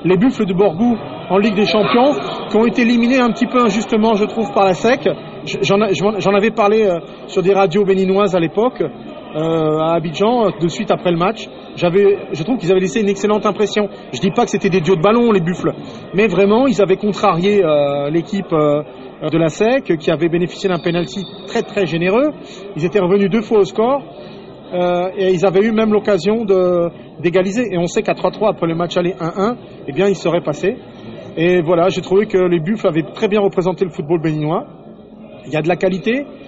les Buffles de Borgou en Ligue des Champions, qui ont été éliminés un petit peu injustement, je trouve, par la SEC. J'en avais parlé sur des radios béninoises à l'époque, à Abidjan, de suite après le match. Je trouve qu'ils avaient laissé une excellente impression. Je dis pas que c'était des dieux de ballon, les Buffles, mais vraiment, ils avaient contrarié l'équipe de la SEC, qui avait bénéficié d'un penalty très très généreux. Ils étaient revenus 2 fois au score, et ils avaient eu même l'occasion d'égaliser. Et on sait qu'à 3-3, après le match aller 1-1, eh bien, ils seraient passés. Et voilà, j'ai trouvé que les Buffles avaient très bien représenté le football béninois. Il y a de la qualité,